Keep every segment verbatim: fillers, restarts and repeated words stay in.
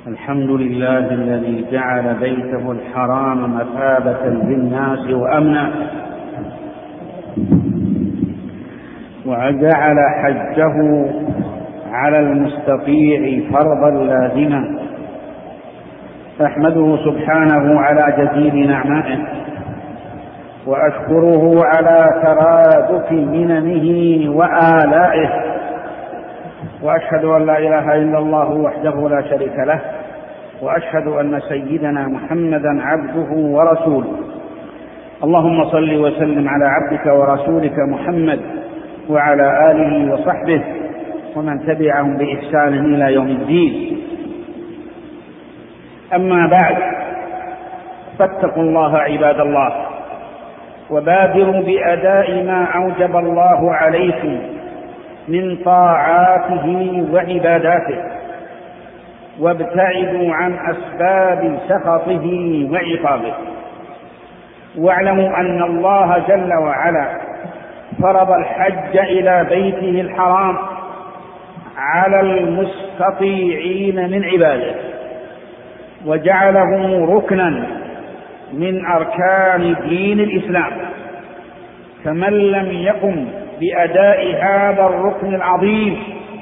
الحمد لله الذي جعل بيته الحرام مثابة للناس وأمنا، وجعل حجه على المستطيع فرضا لازما. أحمده سبحانه على جزيل نعمائه، وأشكره على ترادف مننه وآلائه، وأشهد أن لا إله إلا الله وحده لا شريك له، وأشهد أن سيدنا محمدا عبده ورسوله. اللهم صل وسلم على عبدك ورسولك محمد وعلى آله وصحبه ومن تبعهم بإحسان إلى يوم الدين. أما بعد، فاتقوا الله عباد الله، وبادروا بأداء ما أوجب الله عليكم من طاعاته وعباداته، وابتعدوا عن أسباب سخطه وعقابه. واعلموا أن الله جل وعلا فرض الحج إلى بيته الحرام على المستطيعين من عباده، وجعله ركنا من أركان دين الإسلام، فمن لم يقم بأداء هذا الركن العظيم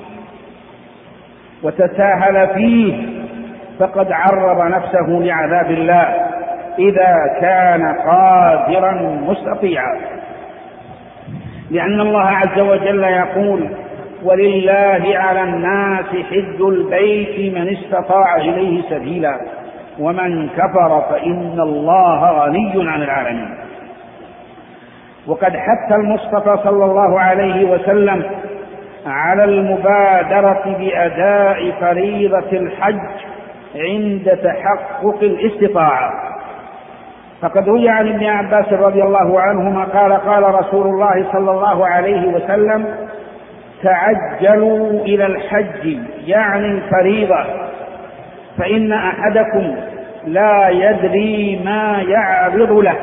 وتساهل فيه فقد عرض نفسه لعذاب الله إذا كان قادرا مستطيعا، لأن الله عز وجل يقول: ولله على الناس حج البيت من استطاع إليه سبيلا ومن كفر فإن الله غني عن العالمين. وقد حث المصطفى صلى الله عليه وسلم على المبادرة بأداء فريضة الحج عند تحقق الاستطاعة، فقد روي عن ابن عباس رضي الله عنهما قال: قال رسول الله صلى الله عليه وسلم: تعجلوا إلى الحج، يعني الفريضة، فإن أحدكم لا يدري ما يعرض له.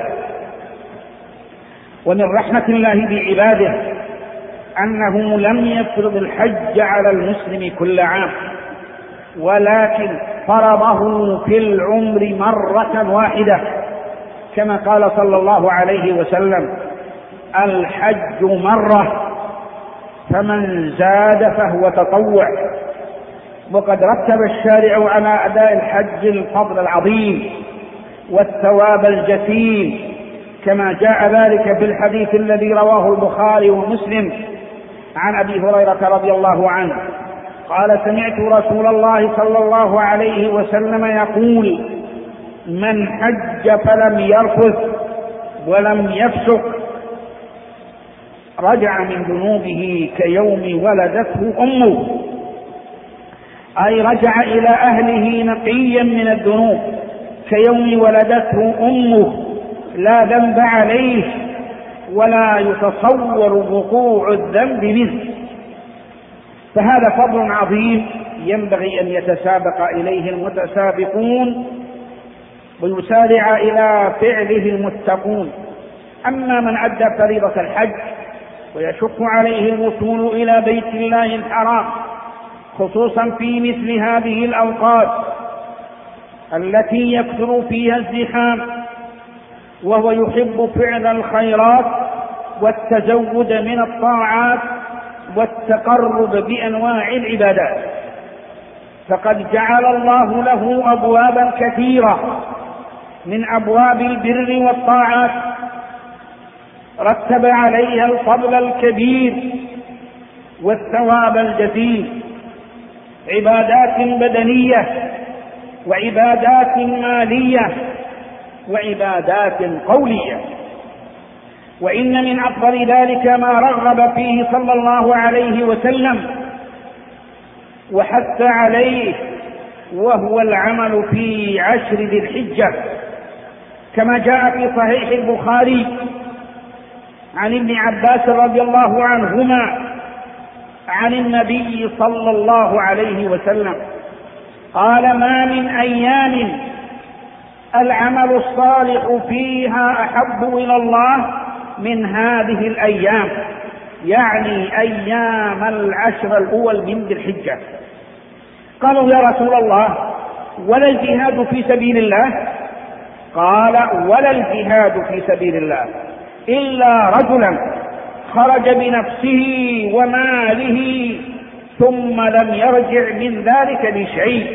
ومن رحمة الله بعباده أنه لم يفرض الحج على المسلم كل عام، ولكن فرضه في العمر مرة واحدة، كما قال صلى الله عليه وسلم: الحج مرة، فمن زاد فهو تطوع. وقد رتب الشارع على أداء الحج الفضل العظيم والثواب الجسيم، كما جاء ذلك في الحديث الذي رواه البخاري ومسلم عن أبي هريرة رضي الله عنه قال: سمعت رسول الله صلى الله عليه وسلم يقول: من حج فلم يرفث ولم يفسق رجع من ذنوبه كيوم ولدته أمه، أي رجع إلى أهله نقيا من الذنوب كيوم ولدته أمه، لا ذنب عليه ولا يتصور وقوع الذنب منه. فهذا فضل عظيم ينبغي أن يتسابق إليه المتسابقون ويسارع إلى فعله المتقون. أما من أدى فريضة الحج ويشق عليه الوصول إلى بيت الله الحرام، خصوصا في مثل هذه الأوقات التي يكثر فيها الزحام، وهو يحب فعل الخيرات والتزود من الطاعات والتقرب بأنواع العبادات، فقد جعل الله له أبوابا كثيرة من أبواب البر والطاعات، رتب عليها الفضل الكبير والثواب الجزيل، عبادات بدنية وعبادات مالية وعبادات قولية. وإن من أفضل ذلك ما رغب فيه صلى الله عليه وسلم وحث عليه، وهو العمل في عشر ذي الحجة، كما جاء في صحيح البخاري عن ابن عباس رضي الله عنهما عن النبي صلى الله عليه وسلم قال: ما من أيام العمل الصالح فيها أحب إلى الله من هذه الأيام، يعني أيام العشر الأول من ذي الحجة. قالوا: يا رسول الله، ولا الجهاد في سبيل الله؟ قال ولا الجهاد في سبيل الله إلا رجلا خرج بنفسه وماله ثم لم يرجع من ذلك بشيء.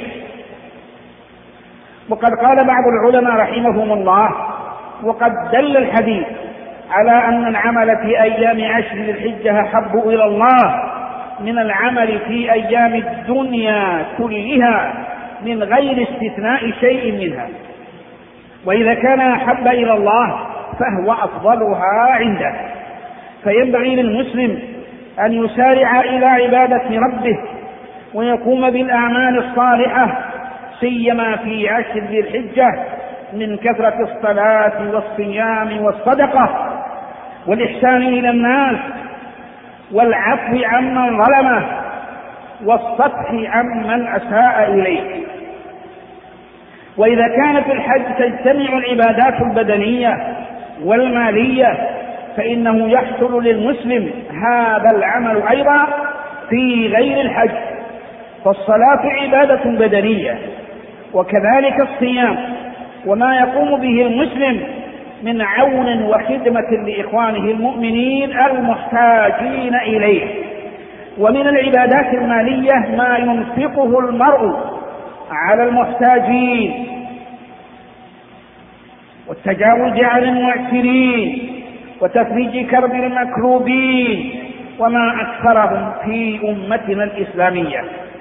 وقد قال بعض العلماء رحمهم الله وقد دل الحديث على أن العمل في أيام عشر ذي الحجة أحب إلى الله من العمل في أيام الدنيا كلها من غير استثناء شيء منها، وإذا كان أحب إلى الله فهو أفضلها عنده. فينبغي للمسلم أن يسارع إلى عبادة ربه ويقوم بالأعمال الصالحة سيما في عشر ذي الحجة من كثرة الصلاة والصيام والصدقة والإحسان إلى الناس والعفو عمن ظلمه والصفح عمن أساء إليه. وإذا كانت الحج تجتمع العبادات البدنية والمالية فإنه يحصل للمسلم هذا العمل أيضا في غير الحج. فالصلاة عبادة بدنية وكذلك الصيام وما يقوم به المسلم من عون وخدمة لإخوانه المؤمنين المحتاجين إليه. ومن العبادات المالية ما ينفقه المرء على المحتاجين والتجاوز عن المعسرين وتفريج كرب المكروبين وما أكثرهم في أمتنا الإسلامية.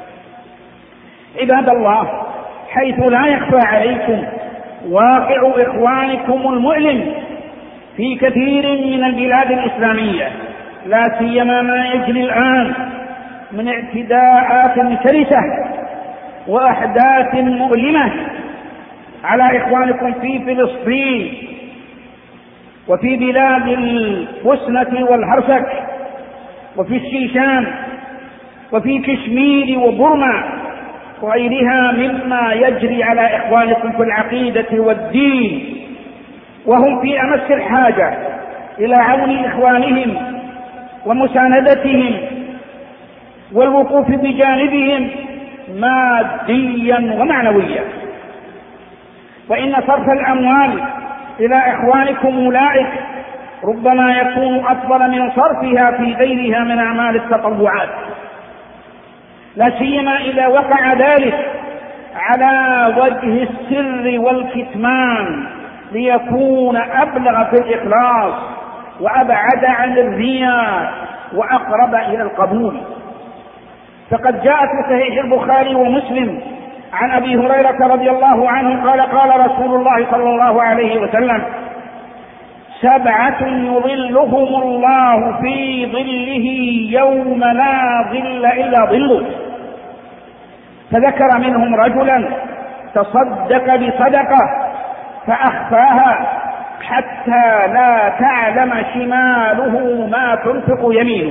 عباد الله، حيث لا يخفى عليكم واقع إخوانكم المؤلم في كثير من البلاد الإسلامية، لا سيما ما يجري الآن من اعتداءات شرسة وأحداث مؤلمة على إخوانكم في فلسطين وفي بلاد البوسنة والهرسك وفي الشيشان وفي كشمير وبرما وغيرها مما يجري على إخوانكم في العقيدة والدين، وهم في أمس الحاجة إلى عون إخوانهم ومساندتهم والوقوف بجانبهم ماديا ومعنويا. وإن صرف الأموال إلى إخوانكم أولئك ربما يكون أفضل من صرفها في غيرها من أعمال التطوعات، لا سيما إذا وقع ذلك على وجه السر والكتمان ليكون أبلغ في الإخلاص وأبعد عن الرياء وأقرب إلى القبول. فقد جاء في صحيح البخاري ومسلم عن أبي هريرة رضي الله عنه قال قال رسول الله صلى الله عليه وسلم: سبعة يظلهم الله في ظله يوم لا ظل إلا ظله. فذكر منهم رجلا تصدق بصدقة فأخفاها حتى لا تعلم شماله ما تنفق يمينه.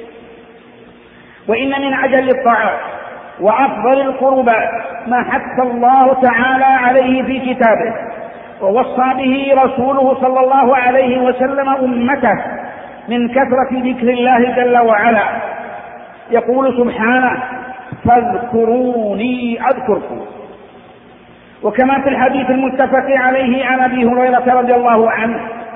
وإن من عجل الطاعات وأفضل القربات ما حث الله تعالى عليه في كتابه ووصى به رسوله صلى الله عليه وسلم أمته من كثرة ذكر الله جل وعلا. يقول سبحانه: فاذكروني أذكركم. وكما في الحديث المتفق عليه عن أبي هريرة رضي الله عنه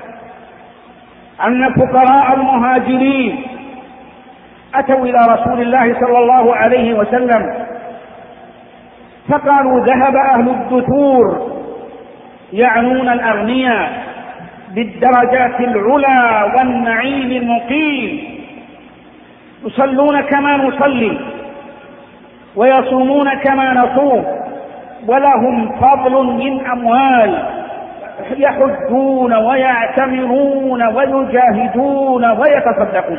أن فقراء المهاجرين أتوا إلى رسول الله صلى الله عليه وسلم فقالوا: ذهب أهل الدثور يعنون الأغنياء بالدرجات العلى والنعيم المقيم، يصلون كما نصلي ويصومون كما نصوم ولهم فضل من أموال، يحجون ويعتمرون ويجاهدون ويتصدقون.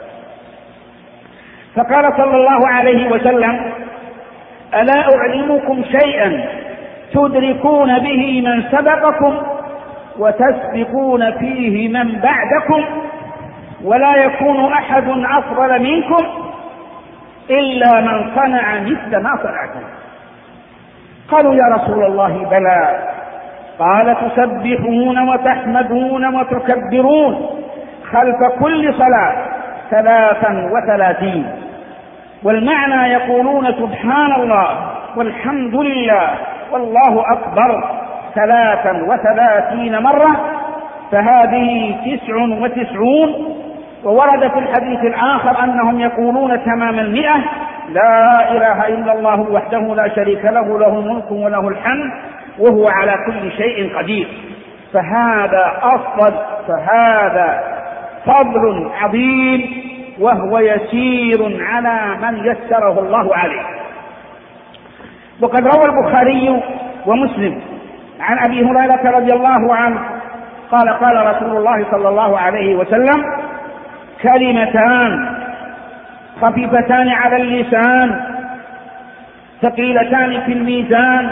فقال صلى الله عليه وسلم: ألا أعلمكم شيئا تدركون به من سبقكم وتسبقون فيه من بعدكم ولا يكون أحد أفضل منكم إلا من صنع مثل ما صنعتم. قالوا: يا رسول الله بلى. قال: تسبحون وتحمدون وتكبرون خلف كل صلاة ثلاثا وثلاثين. والمعنى يقولون: سبحان الله والحمد لله والله أكبر ثلاثا وثلاثين مرة، فهذه تسع وتسعون. وورد في الحديث الآخر أنهم يقولون تمام المئة: لا إله إلا الله وحده لا شريك له، له الملك وله الحمد وهو على كل شيء قدير. فهذا أفضل، فهذا فضل عظيم، وهو يسير على من يسره الله عليه. وقد روى البخاري ومسلم عن أبي هريرة رضي الله عنه قال: قال رسول الله صلى الله عليه وسلم: كلمتان خفيفتان على اللسان ثقيلتان في الميزان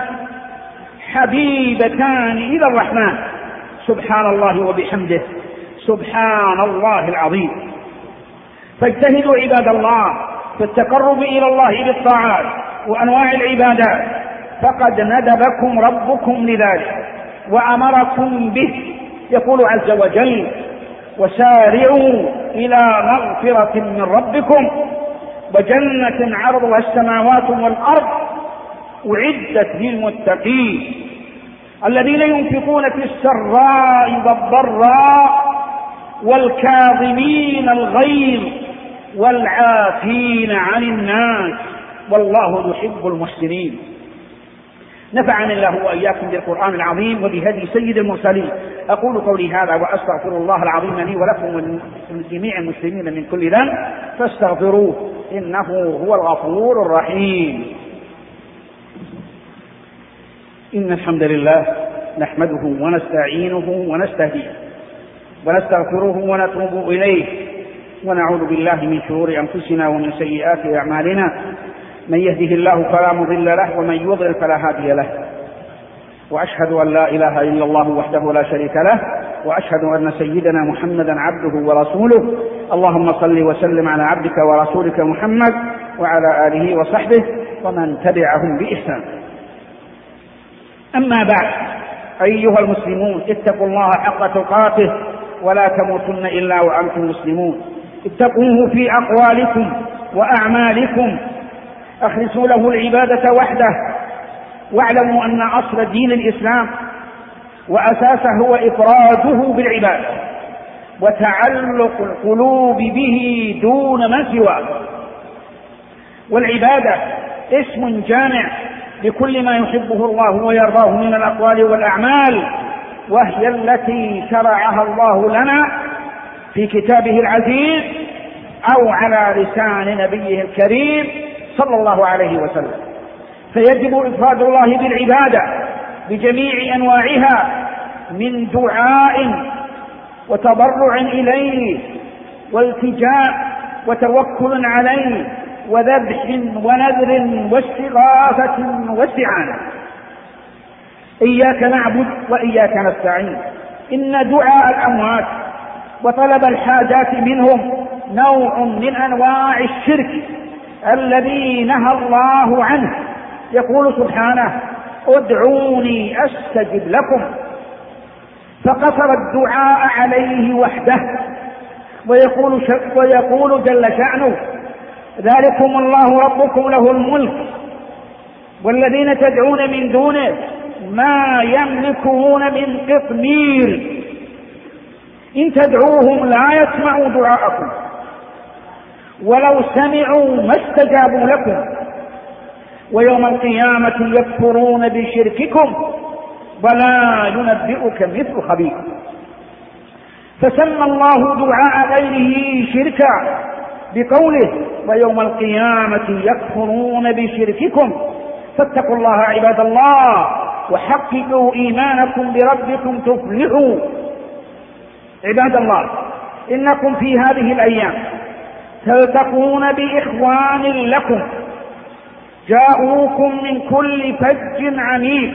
حبيبتان إلى الرحمن، سبحان الله وبحمده، سبحان الله العظيم. فاجتهدوا عباد الله في التقرب إلى الله بالطاعات وأنواع العبادات، فقد ندبكم ربكم لذلك وأمركم به. يقول عز وجل: وسارعوا إلى مغفرة من ربكم وجنة عرضها السماوات والأرض أعدت للمتقين الذين ينفقون في السراء والضراء والكاظمين الغيظ والعافين عن الناس والله يحب المحسنين. نفعني الله وإياكم بالقرآن العظيم وبهدي سيد المرسلين. أقول قولي هذا وأستغفر الله العظيم لي ولكم ولجميع المسلمين من كل ذنب فاستغفروه إنه هو الغفور الرحيم. إن الحمد لله نحمده ونستعينه ونستهديه ونستغفره ونتوب إليه ونعوذ بالله من شرور أنفسنا ومن سيئات أعمالنا، من يهده الله فلا مضل له ومن يضلل فلا هادي له، وأشهد أن لا إله إلا الله وحده لا شريك له، وأشهد أن سيدنا محمدا عبده ورسوله. اللهم صل وسلم على عبدك ورسولك محمد وعلى آله وصحبه ومن تبعهم بإحسان. أما بعد، أيها المسلمون، اتقوا الله حق تقاته ولا تموتن إلا وأنتم مسلمون. اتقوه في أقوالكم وأعمالكم، أخلصوا له العبادة وحده، واعلموا أن أصل دين الإسلام وأساسه هو إفراده بالعبادة وتعلق القلوب به دون من سواه. والعبادة اسم جامع لكل ما يحبه الله ويرضاه من الأقوال والأعمال، وهي التي شرعها الله لنا في كتابه العزيز أو على لسان نبيه الكريم صلى الله عليه وسلم. فيجب إفراد الله بالعبادة بجميع أنواعها من دعاء وتضرع إليه والتجاء وتوكل عليه وذبح ونذر واستغاثة واستعانة. إياك نعبد وإياك نستعين. إن دعاء الأموات وطلب الحاجات منهم نوع من أنواع الشرك الذي نهى الله عنه. يقول سبحانه: ادعوني أستجب لكم، فقصر الدعاء عليه وحده. ويقول, ويقول جل شأنه: ذلكم الله ربكم له الملك والذين تدعون من دونه ما يملكون من قطمير إن تدعوهم لا يسمعوا دعاءكم ولو سمعوا ما استجابوا لكم ويوم القيامة يكفرون بشرككم ولا ينبئك مثل خبير. فسمى الله دعاء غيره شركا بقوله: ويوم القيامة يكفرون بشرككم. فاتقوا الله عباد الله وحققوا إيمانكم بربكم تفلحوا. عباد الله، إنكم في هذه الأيام تلتقون بإخوان لكم جاءوكم من كل فج عميق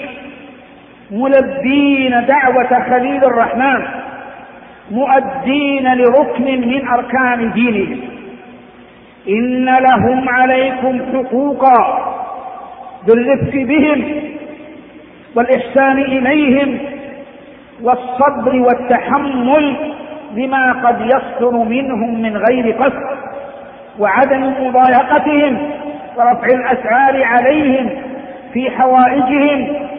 ملبين دعوة خليل الرحمن مؤدين لركن من أركان دينهم. إن لهم عليكم حقوقا بالرفق بهم والإحسان إليهم والصبر والتحمل لما قد يصدر منهم من غير قصد وعدم مضايقتهم ورفع الأسعار عليهم في حوائجهم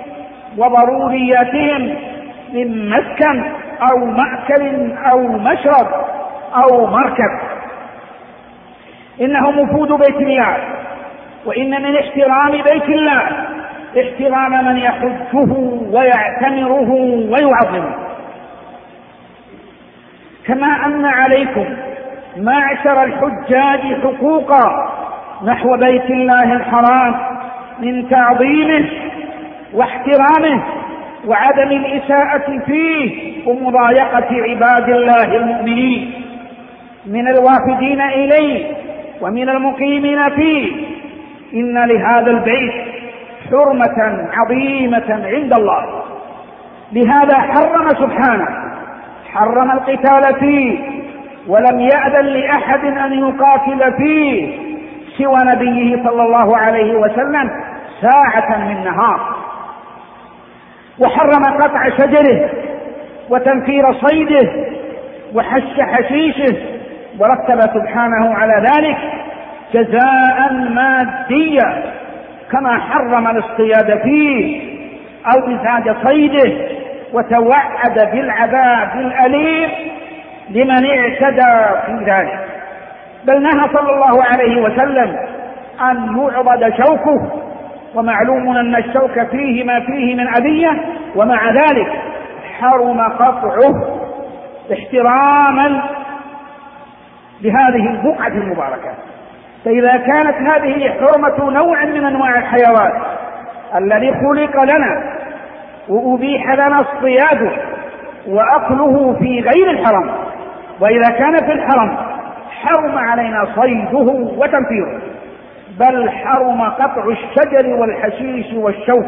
وضرورياتهم من مسكن أو مأكل أو مشرب أو مركب. إنهم وفود بيت الله، وإن من احترام بيت الله احترام من يحجه ويعتمره ويعظمه. كما أن عليكم معشر الحجاج حقوقا نحو بيت الله الحرام من تعظيمه واحترامه وعدم الإساءة فيه ومضايقة عباد الله المؤمنين من الوافدين إليه ومن المقيمين فيه. إن لهذا البيت حرمة عظيمة عند الله، لهذا حرم سبحانه حرم القتال فيه، ولم يأذن لأحد أن يقاتل فيه سوى نبيه صلى الله عليه وسلم ساعة من نهار، وحرم قطع شجره وتنفير صيده وحش حشيشه، ورتب سبحانه على ذلك جزاء ماديا كما حرم الاصطياد فيه أو إزعاج صيده، وتوعد بالعذاب الأليم لمن اعتدى في ذلك. بل نهى صلى الله عليه وسلم أن يعضد شوكه، ومعلوم أن الشوك فيه ما فيه من أذية، ومع ذلك حرم قطعه احتراما لهذه البقعة المباركة. فإذا كانت هذه حرمة نوع من أنواع الحيوان الذي خلق لنا وأبيح لنا اصطياده وأكله في غير الحرم، وإذا كان في الحرم حرم علينا صيده وتنفيره، بل حرم قطع الشجر والحشيش والشوك،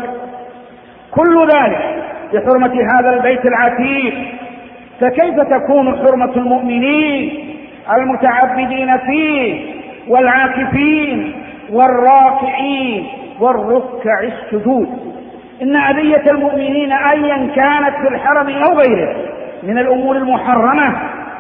كل ذلك بحرمة هذا البيت العتيق. فكيف تكون حرمة المؤمنين المتعبدين فيه والعاكفين والراكعين والركع السجود؟ إن أذية المؤمنين أيا كانت في الحرم أو غيره من الأمور المحرمة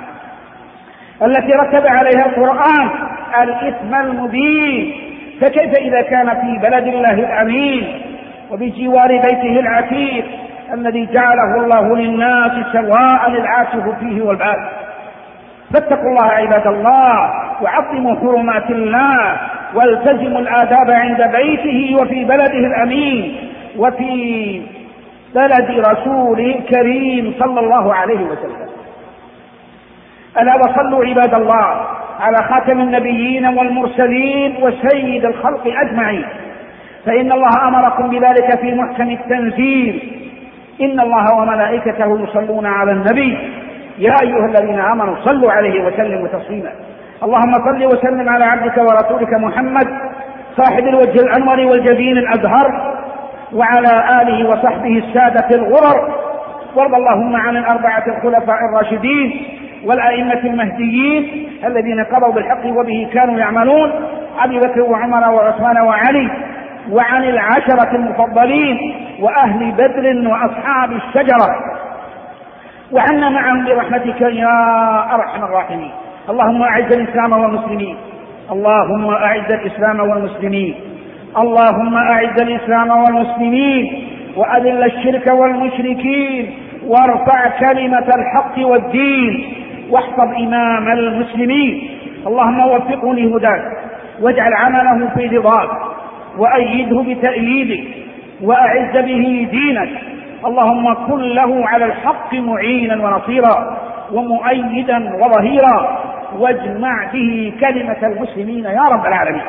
التي رتب عليها القرآن الإثم المبين، فكيف إذا كان في بلد الله الأمين وبجوار بيته العتيق الذي جعله الله للناس سواء العاكف فيه والباد؟ فاتقوا الله عباد الله، وعظموا حرمات الله، والتزموا الآداب عند بيته وفي بلده الأمين وفي بلد رسوله الكريم صلى الله عليه وسلم. ألا وصلوا عباد الله على خاتم النبيين والمرسلين وسيد الخلق أجمعين، فإن الله أمركم بذلك في محكم التنزيل: إن الله وملائكته يصلون على النبي يا أيها الذين آمنوا صلوا عليه وسلموا تسليما. اللهم صل وسلم على عبدك ورسولك محمد صاحب الوجه الأنور والجبين الأزهر وعلى آله وصحبه السادة الغرر، وارض اللهم عن الأربعة الخلفاء الراشدين والأئمة المهديين الذين قضوا بالحق وبه كانوا يعملون، أبي بكر وعمر وعثمان وعلي، وعن العشرة المفضلين وأهل بدر وأصحاب الشجرة، وعنا معهم برحمتك يا أرحم الراحمين. اللهم أعز الإسلام والمسلمين، اللهم أعز الإسلام والمسلمين، اللهم أعز الإسلام والمسلمين، وأذل الشرك والمشركين، وارفع كلمة الحق والدين، واحفظ إمام المسلمين. اللهم وفقه لهداك، واجعل عمله في رضاك، وأيده بتأييدك، وأعز به دينك. اللهم كن له على الحق معينا ونصيرا ومؤيدا وظهيرا، واجمع به كلمة المسلمين يا رب العالمين.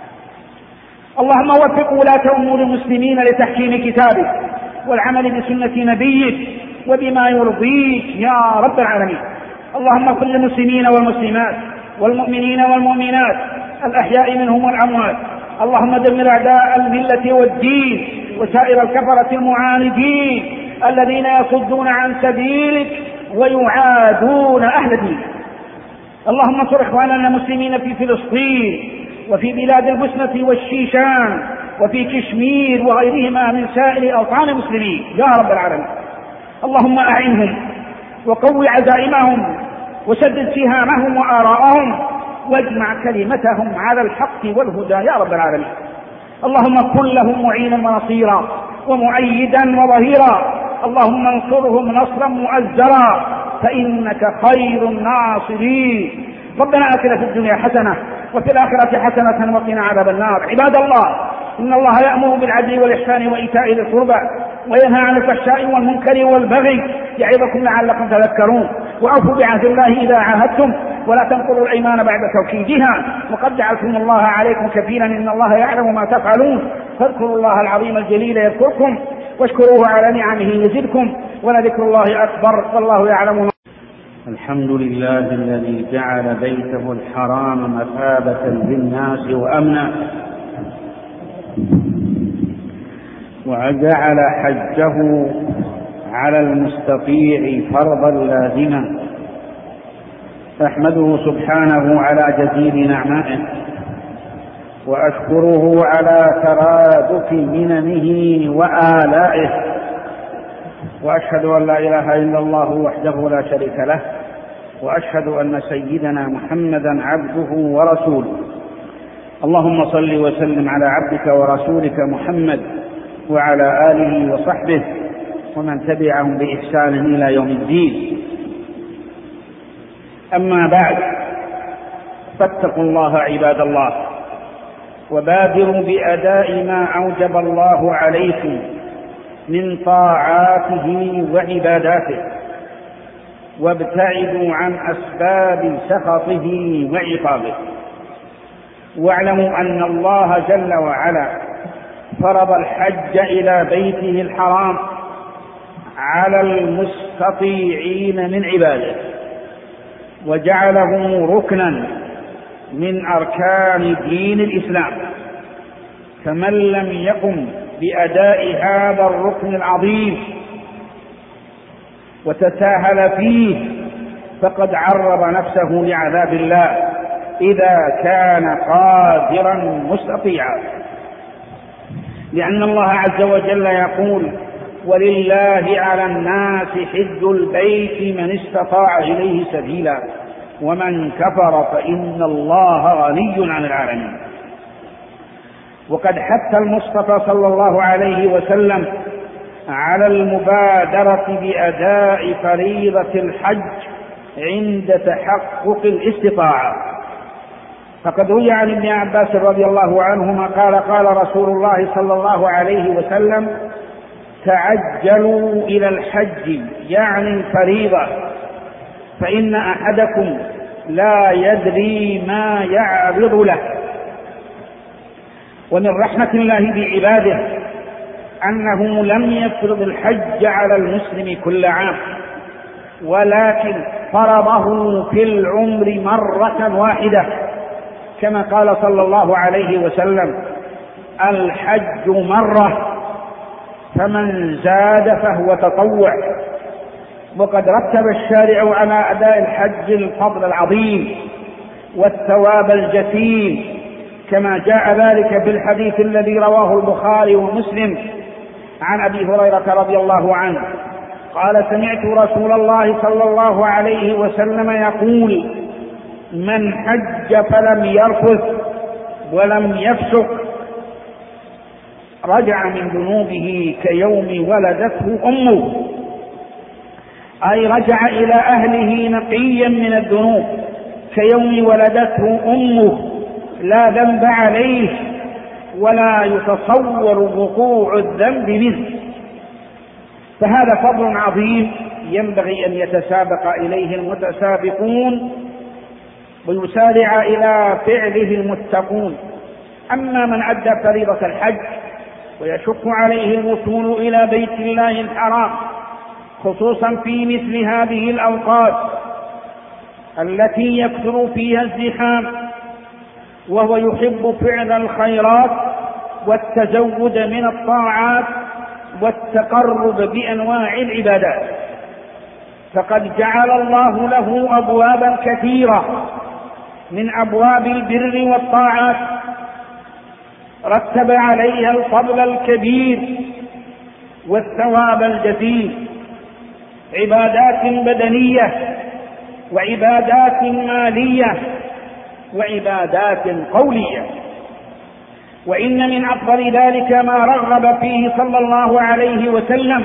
اللهم وفق ولاة أمور المسلمين لتحكيم كتابك والعمل بسنة نبيك وبما يرضيك يا رب العالمين. اللهم كن للمسلمين والمسلمات والمؤمنين والمؤمنات الأحياء منهم والأموات. اللهم دمر أعداء الملة والدين وسائر الكفرة المعاندين الذين يصدون عن سبيلك ويعادون أهل دينك. اللهم انصر إخواننا المسلمين في فلسطين وفي بلاد البوسنة والشيشان وفي كشمير وغيرهما من سائر أوطان المسلمين يا رب العالمين. اللهم أعنهم وقوي عزائمهم وسدد سهامهم وآراءهم، واجمع كلمتهم على الحق والهدى يا رب العالمين. اللهم كن لهم معينا ونصيرا، ومؤيدا وظهيرا، اللهم انصرهم نصرا مؤزرا فإنك خير الناصرين. ربنا آتنا في الدنيا حسنة وفي الآخرة حسنة وقنا عذاب النار. عباد الله، إن الله يأمر بالعدل والإحسان وإيتاء ذي القربى وينهى عن الفحشاء والمنكر والبغي يعظكم لعلكم تذكرون. وأوفوا بعهد الله إذا عاهدتم ولا تنقضوا الأيمان بعد توكيدها وقد جعلتم الله عليكم كفيلا إن الله يعلم ما تفعلون. فاذكروا الله العظيم الجليل يذكركم واشكروه على نعمه يزدكم ولذكر الله أكبر والله يعلم ما. الحمد لله الذي جعل بيته الحرام مثابة للناس وأمنا، وجعل حجه على المستطيع فرضا لازما. أحمده سبحانه على جزيل نعمائه وأشكره على ترادف مننه وآلائه، وأشهد أن لا إله إلا الله وحده لا شريك له، وأشهد أن سيدنا محمدا عبده ورسوله. اللهم صل وسلم على عبدك ورسولك محمد وعلى آله وصحبه ومن تبعهم بإحسان إلى يوم الدين. أما بعد، فاتقوا الله عباد الله، وبادروا بأداء ما أوجب الله عليكم من طاعاته وعباداته، وابتعدوا عن أسباب سخطه وعقابه. واعلموا أن الله جل وعلا فرض الحج إلى بيته الحرام على المستطيعين من عباده، وجعله ركنا من أركان دين الإسلام، فمن لم يقم بأداء هذا الركن العظيم وتساهل فيه فقد عرض نفسه لعذاب الله إذا كان قادرا مستطيعا، لأن الله عز وجل يقول: ولله على الناس حج البيت من استطاع إليه سبيلا ومن كفر فإن الله غني عن العالمين. وقد حث المصطفى صلى الله عليه وسلم على المبادرة بأداء فريضة الحج عند تحقق الاستطاعة، فقد روي عن ابن عباس رضي الله عنهما قال: قال رسول الله صلى الله عليه وسلم: تعجلوا إلى الحج، يعني الفريضة، فإن أحدكم لا يدري ما يعرض له. ومن رحمة الله بعباده أنه لم يفرض الحج على المسلم كل عام، ولكن فرضه في العمر مرة واحدة، كما قال صلى الله عليه وسلم: الحج مرة فمن زاد فهو تطوع. وقد رتب الشارع على أداء الحج الفضل العظيم والثواب الجسيم، كما جاء ذلك بالحديث الذي رواه البخاري ومسلم عن أبي هريرة رضي الله عنه قال: سمعت رسول الله صلى الله عليه وسلم يقول: من حج فلم يرفث ولم يفسق رجع من ذنوبه كيوم ولدته أمه، أي رجع إلى أهله نقيا من الذنوب كيوم ولدته أمه، لا ذنب عليه ولا يتصور وقوع الذنب منه. فهذا فضل عظيم ينبغي أن يتسابق إليه المتسابقون ويسارع إلى فعله المتقون. أما من أدى فريضة الحج ويشق عليه الوصول إلى بيت الله الحرام، خصوصا في مثل هذه الأوقات التي يكثر فيها الزحام، وهو يحب فعل الخيرات والتزود من الطاعات والتقرب بأنواع العبادات، فقد جعل الله له أبوابا كثيرة من أبواب البر والطاعات رتب عليها الفضل الكبير والثواب الجزيل، عبادات بدنية وعبادات مالية وعبادات قولية. وإن من أفضل ذلك ما رغب فيه صلى الله عليه وسلم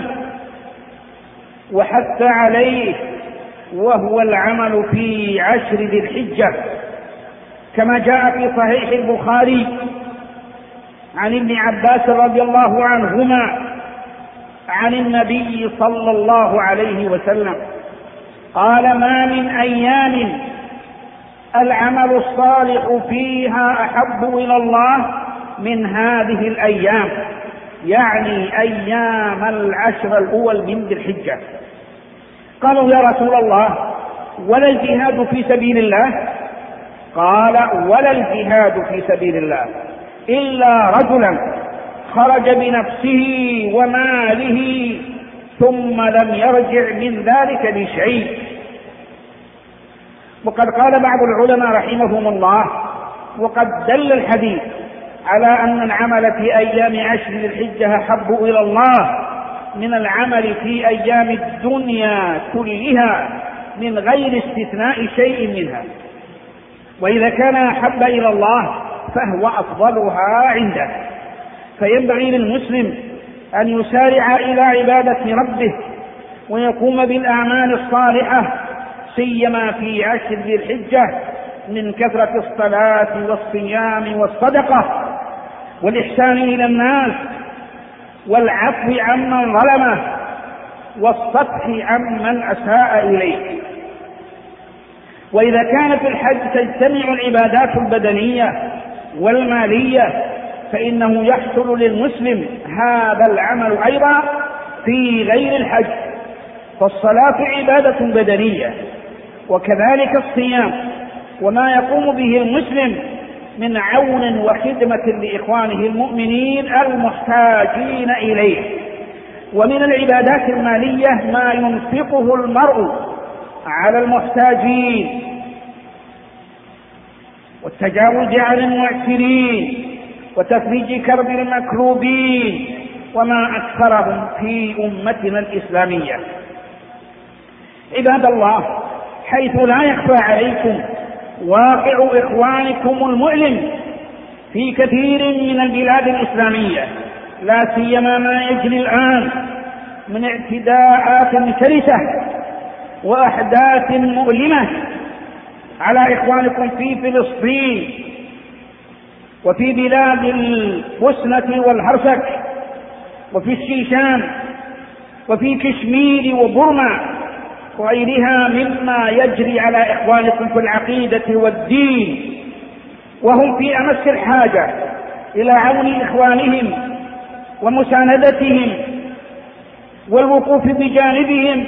وحث عليه، وهو العمل في عشر ذي الحجة، كما جاء في صحيح البخاري عن ابن عباس رضي الله عنهما عن النبي صلى الله عليه وسلم قال: ما من أيام العمل الصالح فيها أحب إلى الله من هذه الأيام، يعني أيام العشر الأول من ذي الحجة. قالوا: يا رسول الله، ولا الجهاد في سبيل الله؟ قال: ولا الجهاد في سبيل الله إلا رجلا خرج بنفسه وماله ثم لم يرجع من ذلك بشيء. وقد قال بعض العلماء رحمهم الله: وقد دل الحديث على أن العمل في أيام عشر ذي الحجة أحب إلى الله من العمل في أيام الدنيا كلها من غير استثناء شيء منها، وإذا كان أحب إلى الله فهو أفضلها عنده. فينبغي للمسلم أن يسارع إلى عبادة ربه ويقوم بالأعمال الصالحة، سيما في عشر ذي الحجة، من كثرة الصلاة والصيام والصدقة والإحسان إلى الناس والعفو عمن ظلمه والصفح عمن أساء إليه. وإذا كان في الحج تجتمع العبادات البدنية والمالية، فإنه يحصل للمسلم هذا العمل أيضا في غير الحج. فالصلاة عبادة بدنية، وكذلك الصيام، وما يقوم به المسلم من عون وخدمة لإخوانه المؤمنين المحتاجين إليه. ومن العبادات المالية ما ينفقه المرء على المحتاجين والتجاوز عن المعسرين وتفريج كرب المكروبين، وما أكثرهم في أمتنا الإسلامية. عباد الله، حيث لا يخفى عليكم واقع إخوانكم المؤلم في كثير من البلاد الإسلامية، لا سيما ما يجري الآن من اعتداءات شرسة وأحداث مؤلمة على إخوانكم في فلسطين وفي بلاد البوسنة والهرسك وفي الشيشان وفي كشمير وبرما وغيرها مما يجري على إخوانكم في العقيدة والدين، وهم في أمس الحاجة إلى عون إخوانهم ومساندتهم والوقوف بجانبهم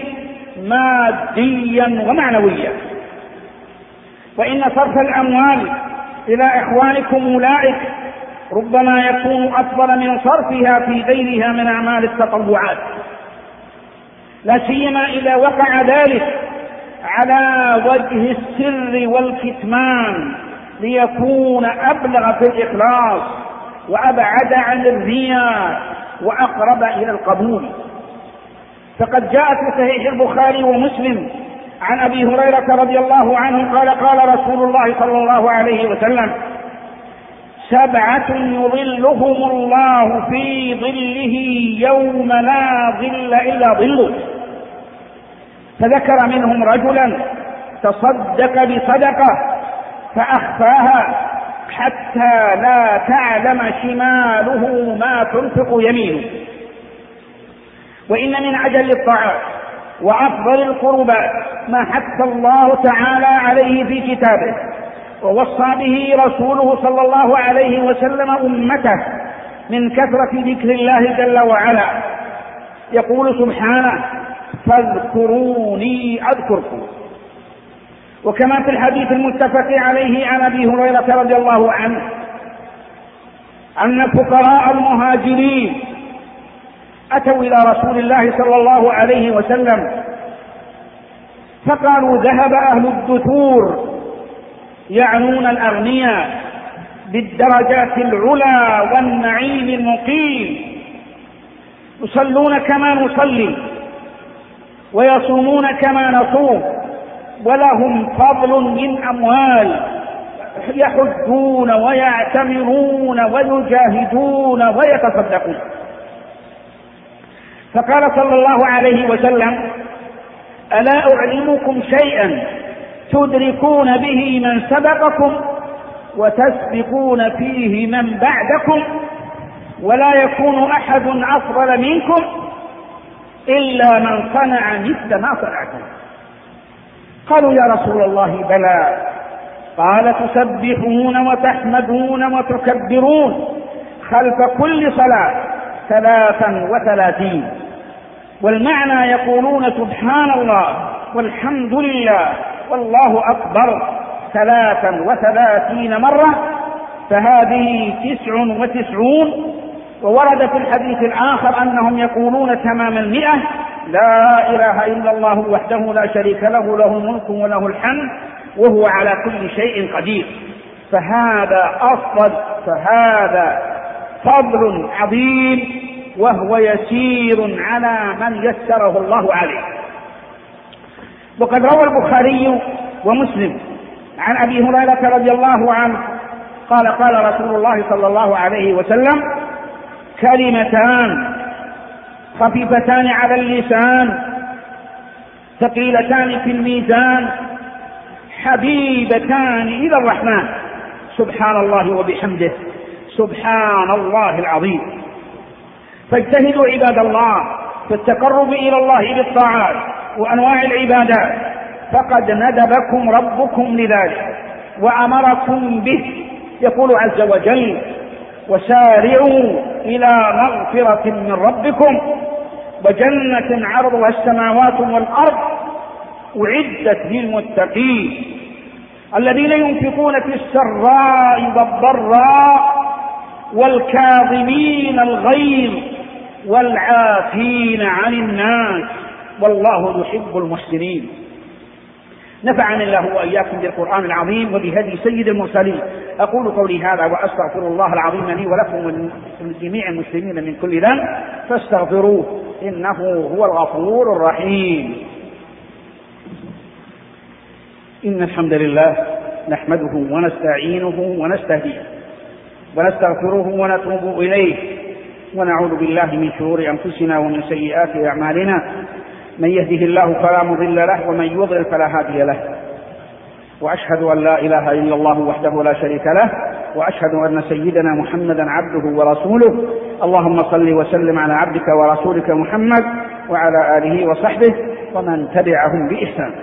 ماديا ومعنويا. وإن صرف الأموال إلى إخوانكم أولئك ربما يكون أفضل من صرفها في غيرها من أعمال التطوعات، لا سيما إذا وقع ذلك على وجه السر والكتمان ليكون أبلغ في الإخلاص وأبعد عن الرياء وأقرب إلى القبول. فقد جاء في صحيح البخاري ومسلم عن أبي هريرة رضي الله عنه قال: قال رسول الله صلى الله عليه وسلم: سبعة يظلهم الله في ظله يوم لا ظل إلا ظله. فذكر منهم رجلا تصدق بصدقة فأخفاها حتى لا تعلم شماله ما تنفق يمينه. وإن من عجل الطاعات وأفضل القربات ما حث الله تعالى عليه في كتابه ووصى به رسوله صلى الله عليه وسلم أمته من كثرة ذكر الله جل وعلا. يقول سبحانه: فاذكروني أذكركم. وكما في الحديث المتفق عليه عن أبي هريرة رضي الله عنه أن فقراء المهاجرين أتوا إلى رسول الله صلى الله عليه وسلم فقالوا: ذهب أهل الدثور، يعنون الأغنياء، بالدرجات العلى والنعيم المقيم، يصلون كما نصلي ويصومون كما نصوم، ولهم فضل من أموال يحجون ويعتمرون ويجاهدون ويتصدقون. فقال صلى الله عليه وسلم: ألا أعلمكم شيئا تدركون به من سبقكم وتسبقون فيه من بعدكم ولا يكون أحد أفضل منكم إلا من صنع مثل ما صنعتم. قالوا: يا رسول الله بلى. قال: تسبحون وتحمدون وتكبرون خلف كل صلاة ثلاثا وثلاثين. والمعنى يقولون سبحان الله والحمد لله والله أكبر ثلاثا وثلاثين مرة، فهذه تسع وتسعون. وورد في الحديث الآخر أنهم يقولون تمام المئة: لا إله إلا الله وحده لا شريك له، له الملك وله الحمد وهو على كل شيء قدير. فهذا أفضل، فهذا فضل عظيم، وهو يسير على من يسره الله عليه. وقد روى البخاري ومسلم عن أبي هريرة رضي الله عنه قال: قال رسول الله صلى الله عليه وسلم: كلمتان خفيفتان على اللسان ثقيلتان في الميزان حبيبتان إلى الرحمن، سبحان الله وبحمده، سبحان الله العظيم. فاجتهدوا عباد الله في التقرب إلى الله بالطاعات وأنواع العبادات، فقد ندبكم ربكم لذلك وأمركم به. يقول عز وجل: وسارعوا إلى مغفرة من ربكم وجنة عرضها السماوات والأرض أعدت للمتقين الذين ينفقون في السراء والضراء والكاظمين الغيظ والعافين عن الناس والله يحب المحسنين. نفعني الله وإياكم بالقرآن العظيم وبهدي سيد المرسلين. أقول قولي هذا وأستغفر الله العظيم لي ولكم ولجميع المسلمين من كل ذنب فاستغفروه إنه هو الغفور الرحيم. إن الحمد لله نحمده ونستعينه ونستهديه ونستغفره ونتوب إليه ونعوذ بالله من شرور أنفسنا ومن سيئات أعمالنا. من يهده الله فلا مضل له ومن يضلل فلا هادي له. وأشهد أن لا إله إلا الله وحده لا شريك له وأشهد أن سيدنا محمدا عبده ورسوله. اللهم صل وسلم على عبدك ورسولك محمد وعلى آله وصحبه ومن تبعهم بإحسان.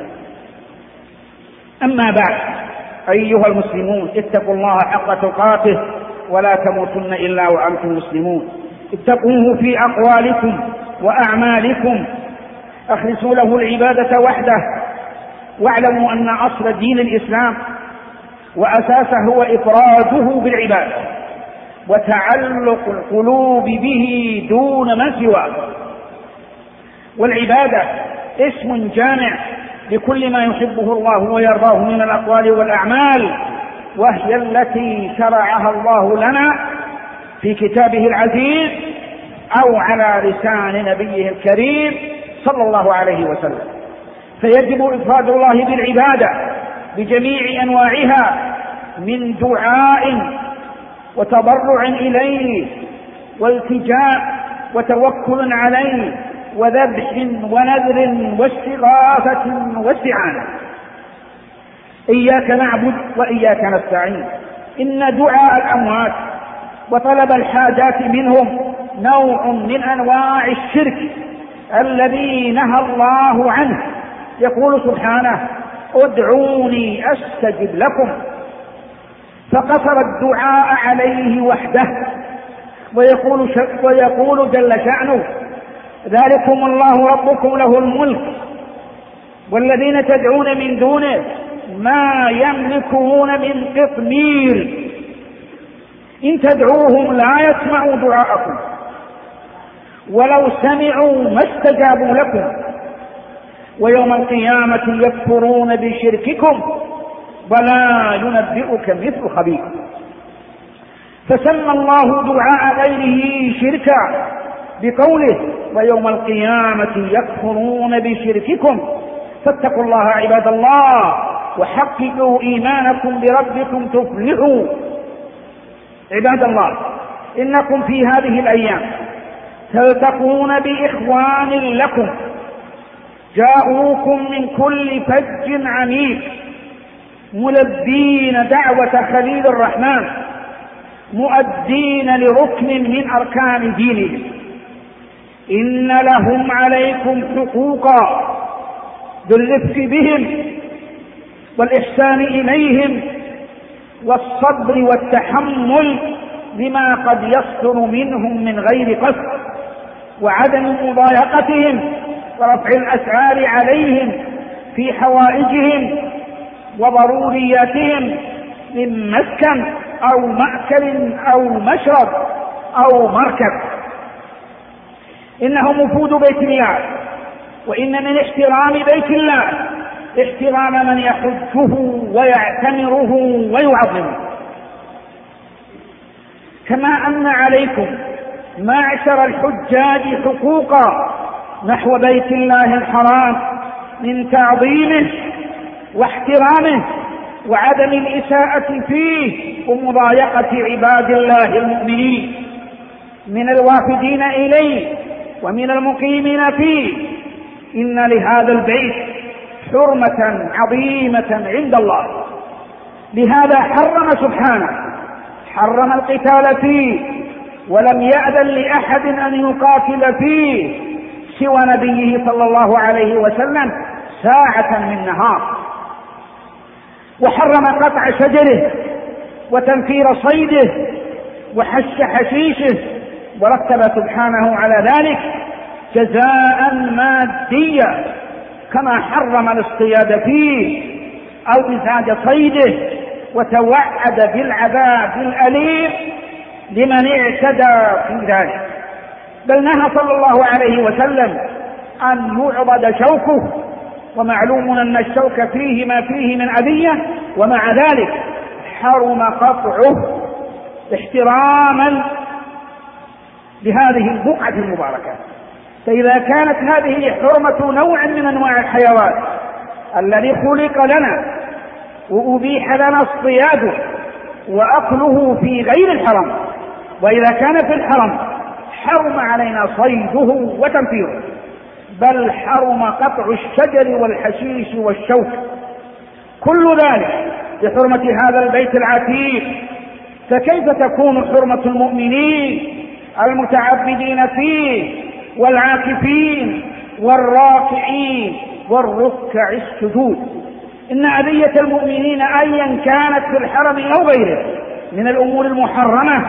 أما بعد، أيها المسلمون، اتقوا الله حق تقاته ولا تموتن إلا وأنتم مسلمون. اتقوه في أقوالكم وأعمالكم، أخلصوا له العبادة وحده، واعلموا أن أصل دين الإسلام وأساسه هو إفراده بالعبادة وتعلق القلوب به دون ما سواه. والعبادة اسم جامع لكل ما يحبه الله ويرضاه من الأقوال والأعمال، وهي التي شرعها الله لنا في كتابه العزيز أو على لسان نبيه الكريم صلى الله عليه وسلم. فيجب إفراد الله بالعبادة بجميع أنواعها من دعاء وتضرع إليه والتجاء وتوكل عليه وذبح ونذر واستغاثة واستعانة. إياك نعبد وإياك نستعين. إن دعاء الأموات وطلب الحاجات منهم نوع من أنواع الشرك الذي نهى الله عنه. يقول سبحانه: ادعوني أستجب لكم، فقصر الدعاء عليه وحده. ويقول, ويقول جل شأنه: ذلكم الله ربكم له الملك والذين تدعون من دونه ما يملكون من قطمير إن تدعوهم لا يسمعوا دعاءكم ولو سمعوا ما استجابوا لكم ويوم القيامة يكفرون بشرككم ولا ينبئك مثل خبير. فسمى الله دعاء غيره شركا بقوله: ويوم القيامة يكفرون بشرككم. فاتقوا الله عباد الله وحققوا إيمانكم بربكم تفلحوا. عباد الله، إنكم في هذه الأيام تلتقون بإخوان لكم جاءوكم من كل فج عميق ملبين دعوة خليل الرحمن، مؤدين لركن من أركان دينه. إن لهم عليكم حقوقا بالرفق بهم والإحسان إليهم والصبر والتحمل لما قد يصدر منهم من غير قصد، وعدم مضايقتهم ورفع الأسعار عليهم في حوائجهم وضرورياتهم من مسكن أو مأكل أو مشرب أو مركب. إنهم وفود بيت الله، وإن من احترام بيت الله احترام من يحجه ويعتمره ويعظمه. كما أن عليكم معشر الحجاج حقوقا نحو بيت الله الحرام من تعظيمه واحترامه وعدم الإساءة فيه ومضايقة عباد الله المؤمنين من الوافدين إليه ومن المقيمين فيه. إن لهذا البيت حرمة عظيمة عند الله، لهذا حرم سبحانه حرم القتال فيه، ولم يأذن لأحد أن يقاتل فيه سوى نبيه صلى الله عليه وسلم ساعة من نهار، وحرم قطع شجره وتنفير صيده وحش حشيشه، ورتب سبحانه على ذلك جزاء ماديا كما حرم الاصطياد فيه أو إزعاج صيده، وتوعد بالعذاب الأليم لمن اعتدى في ذلك. بل نهى صلى الله عليه وسلم أن يعبد شوكه، ومعلوم أن الشوك فيه ما فيه من أذية، ومع ذلك حرم قطعه احتراما لهذه البقعة المباركة. فإذا كانت هذه حرمة نوع من أنواع الحيوان الذي خلق لنا وأبيح لنا اصطياده وأكله في غير الحرم، وإذا كان في الحرم حرم علينا صيده وتنفيره، بل حرم قطع الشجر والحشيش والشوك، كل ذلك بحرمة هذا البيت العتيق. فكيف تكون حرمة المؤمنين المتعبدين فيه والعاكفين والراكعين والركع السجود؟ إن أذية المؤمنين أيا كانت في الحرم أو غيره من الأمور المحرمة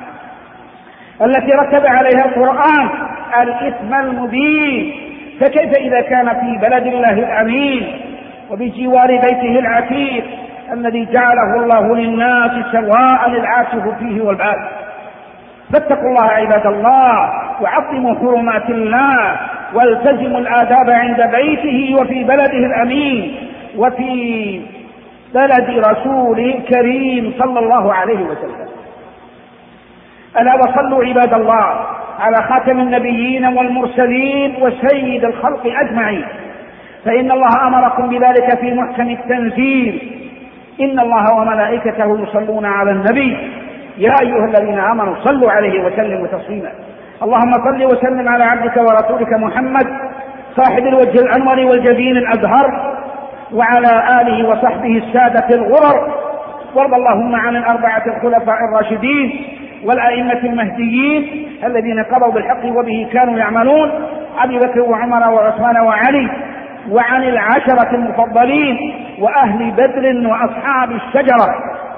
التي رتب عليها القرآن الإثم المبين، فكيف إذا كان في بلد الله الأمين وبجوار بيته العتيق الذي جعله الله للناس سواء العاكف فيه والباد؟ فاتقوا الله عباد الله، وعظموا حرمات الله، والتزموا الآداب عند بيته وفي بلده الأمين وفي بلد رسوله الكريم صلى الله عليه وسلم. ألا وصلوا عباد الله على خاتم النبيين والمرسلين وسيد الخلق أجمعين، فإن الله أمركم بذلك في محكم التنزيل: إن الله وملائكته يصلون على النبي يا أيها الذين آمنوا صلوا عليه وسلموا تسليما. اللهم صل وسلم على عبدك ورسولك محمد صاحب الوجه الأنور والجبين الأزهر وعلى آله وصحبه السادة الغرر، وارض اللهم عن الأربعة الخلفاء الراشدين والأئمة المهديين الذين قضوا بالحق وبه كانوا يعملون، أبي بكر وعمر وعثمان وعلي، وعن العشرة المفضلين وأهل بدر وأصحاب الشجرة،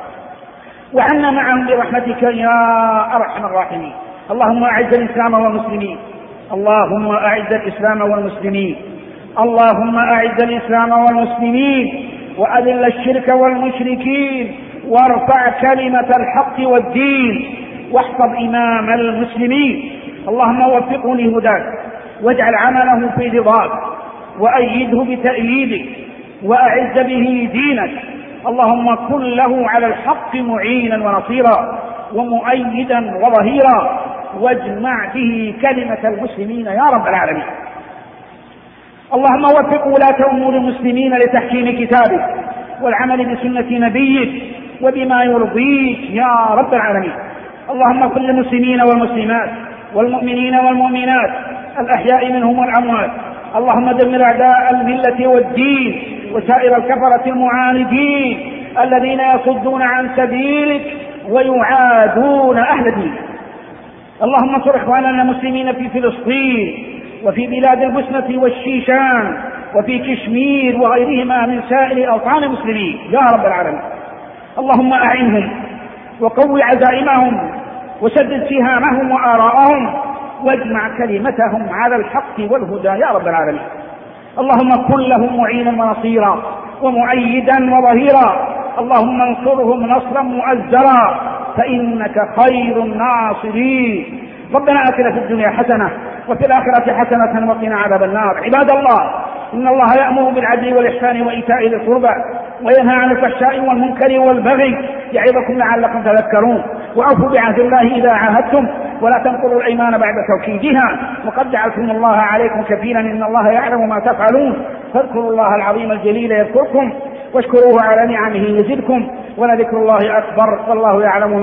وعنا معهم برحمتك يا أرحم الراحمين. اللهم أعز الإسلام والمسلمين، اللهم أعز الإسلام والمسلمين، اللهم أعز الإسلام والمسلمين، وأذل الشرك والمشركين، وارفع كلمة الحق والدين، واحفظ إمام المسلمين. اللهم وفقه لهداك، واجعل عمله في رضاك، وأيده بتأييدك، وأعز به دينك. اللهم كن له على الحق معينا ونصيرا ومؤيدا وظهيرا، واجمع به كلمة المسلمين يا رب العالمين. اللهم وفق ولاة أمور المسلمين لتحكيم كتابك والعمل بسنة نبيك وبما يرضيك يا رب العالمين. اللهم اغفر للمسلمين والمسلمات والمؤمنين والمؤمنات الأحياء منهم والأموات. اللهم دمر أعداء الملة والدين وسائر الكفرة المعاندين الذين يصدون عن سبيلك ويعادون أهل دينك. اللهم انصر إخواننا المسلمين في فلسطين وفي بلاد البوسنة والشيشان وفي كشمير وغيرهما من سائر أوطان المسلمين يا رب العالمين. اللهم أعنهم وقو عزائمهم وسدد سهامهم وآراءهم واجمع كلمتهم على الحق والهدى يا رب العالمين. اللهم كن لهم معينا ونصيرا ومؤيدا وظهيرا. اللهم انصرهم نصرا مؤزرا فإنك خير الناصرين. ربنا آتنا في الدنيا حسنة وفي الآخرة حسنة وقنا عذاب النار. عباد الله، إن الله يأمر بالعدل والإحسان وإيتاء ذي القربى وينهى عن الفحشاء والمنكر والبغي يعظكم لعلكم تذكرون. وأوفوا بعهد الله إذا عاهدتم ولا تنقضوا الأيمان بعد توكيدها وقد جعلتم الله عليكم كفيلا إن الله يعلم ما تفعلون. فاذكروا الله العظيم الجليل يذكركم واشكروه على نعمه يزدكم ولذكر الله أكبر والله يعلم